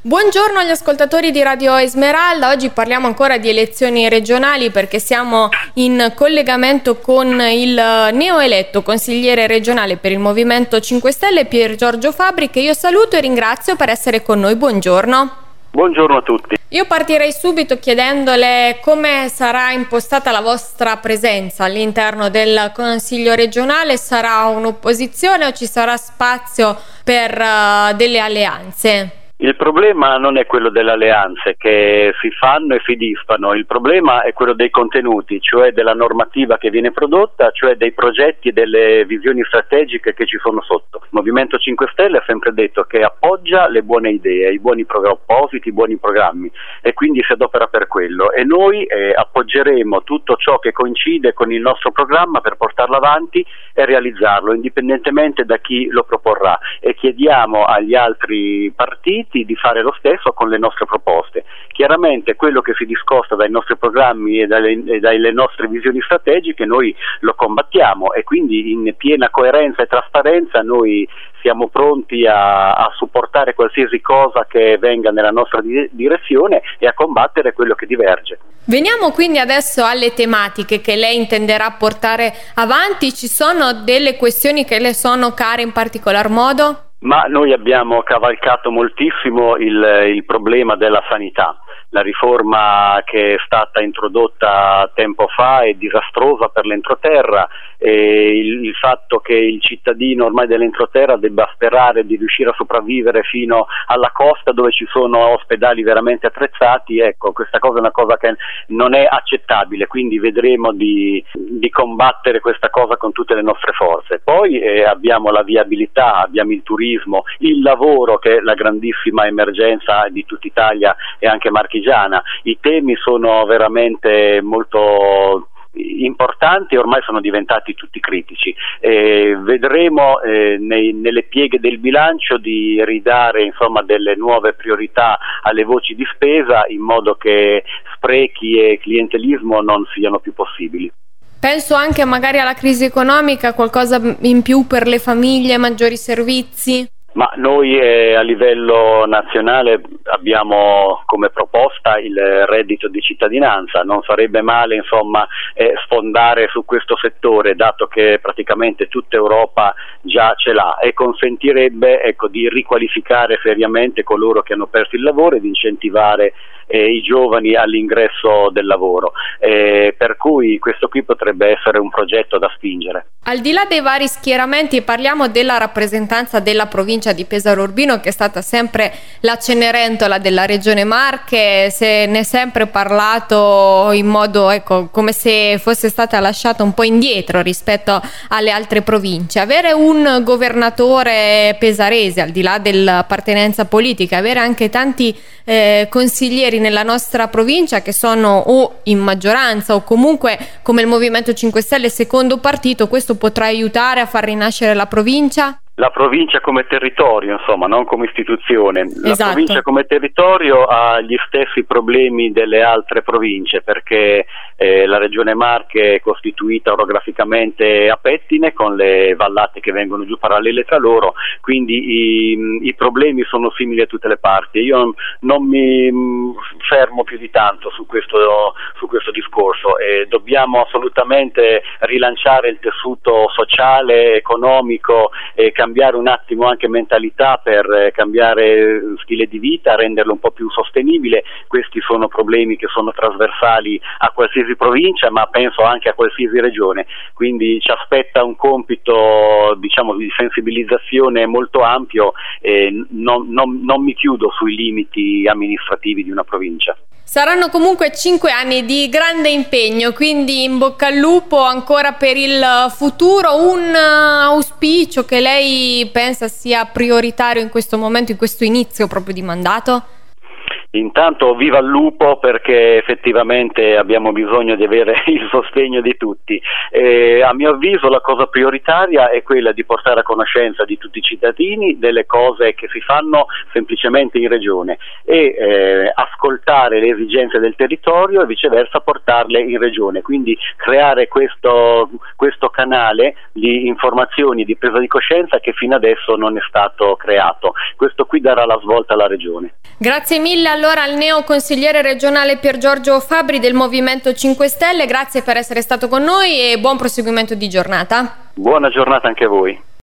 Buongiorno agli ascoltatori di Radio Esmeralda. Oggi parliamo ancora di elezioni regionali perché siamo in collegamento con il neoeletto consigliere regionale per il Movimento 5 Stelle Pier Giorgio Fabbri, che io saluto e ringrazio per essere con noi. Buongiorno. Buongiorno a tutti. Io partirei subito chiedendole come sarà impostata la vostra presenza all'interno del Consiglio regionale. Sarà un'opposizione o ci sarà spazio per delle alleanze? Il problema non è quello delle alleanze che si fanno e si disfano, il problema è quello dei contenuti, cioè della normativa che viene prodotta, cioè dei progetti e delle visioni strategiche che ci sono sotto. Il Movimento 5 Stelle ha sempre detto che appoggia le buone idee, i buoni propositi, i buoni programmi e quindi si adopera per quello e noi appoggeremo tutto ciò che coincide con il nostro programma per portarlo avanti e realizzarlo, indipendentemente da chi lo proporrà, e chiediamo agli altri partiti di fare lo stesso con le nostre proposte. Chiaramente quello che si discosta dai nostri programmi e dalle nostre visioni strategiche noi lo combattiamo e quindi in piena coerenza e trasparenza noi siamo pronti a supportare qualsiasi cosa che venga nella nostra direzione e a combattere quello che diverge. Veniamo quindi adesso alle tematiche che lei intenderà portare avanti. Ci sono delle questioni che le sono care in particolar modo? Ma noi abbiamo cavalcato moltissimo il problema della sanità. La riforma che è stata introdotta tempo fa è disastrosa per l'entroterra e il fatto che il cittadino ormai dell'entroterra debba sperare di riuscire a sopravvivere fino alla costa dove ci sono ospedali veramente attrezzati, ecco, questa cosa è una cosa che non è accettabile, quindi vedremo di combattere questa cosa con tutte le nostre forze. Poi abbiamo la viabilità, abbiamo il turismo, il lavoro che è la grandissima emergenza di tutta Italia e anche marchigiana. I temi sono veramente molto importanti e ormai sono diventati tutti critici. Vedremo nelle pieghe del bilancio di ridare delle nuove priorità alle voci di spesa in modo che sprechi e clientelismo non siano più possibili. Penso anche magari alla crisi economica, qualcosa in più per le famiglie, maggiori servizi. Ma noi a livello nazionale abbiamo come proposta il reddito di cittadinanza, non sarebbe male sfondare su questo settore dato che praticamente tutta Europa già ce l'ha e consentirebbe di riqualificare seriamente coloro che hanno perso il lavoro e di incentivare i giovani all'ingresso del lavoro, per cui questo qui potrebbe essere un progetto da spingere. Al di là dei vari schieramenti parliamo della rappresentanza della provincia di Pesaro Urbino, che è stata sempre la Cenerentola della Regione Marche. Se ne è sempre parlato in modo come se fosse stata lasciata un po' indietro rispetto alle altre province. Avere un governatore pesarese, al di là dell'appartenenza politica, avere anche tanti consiglieri nella nostra provincia che sono o in maggioranza o comunque come il Movimento 5 Stelle secondo partito, questo potrà aiutare a far rinascere la provincia? La provincia come territorio, non come istituzione. Esatto. La provincia come territorio ha gli stessi problemi delle altre province perché la regione Marche è costituita orograficamente a pettine con le vallate che vengono giù parallele tra loro, quindi i problemi sono simili a tutte le parti. Io non mi fermo più di tanto su questo discorso e dobbiamo assolutamente rilanciare il tessuto sociale, economico e cambiare un attimo anche mentalità per cambiare stile di vita, renderlo un po' più sostenibile. Questi sono problemi che sono trasversali a qualsiasi provincia, ma penso anche a qualsiasi regione, quindi ci aspetta un compito di sensibilizzazione molto ampio e non mi chiudo sui limiti amministrativi di una provincia. Saranno comunque 5 anni di grande impegno, quindi in bocca al lupo ancora per il futuro. Un auspicio che lei pensa sia prioritario in questo momento, in questo inizio proprio di mandato? Intanto viva il lupo, perché effettivamente abbiamo bisogno di avere il sostegno di tutti. A mio avviso la cosa prioritaria è quella di portare a conoscenza di tutti i cittadini delle cose che si fanno semplicemente in regione e ascoltare le esigenze del territorio e viceversa portarle in regione, quindi creare questo canale di informazioni e di presa di coscienza che fino adesso non è stato creato. Questo qui darà la svolta alla regione. Grazie mille allora al neoconsigliere regionale Pier Giorgio Fabbri del Movimento 5 Stelle, grazie per essere stato con noi e buon proseguimento di giornata. Buona giornata anche a voi.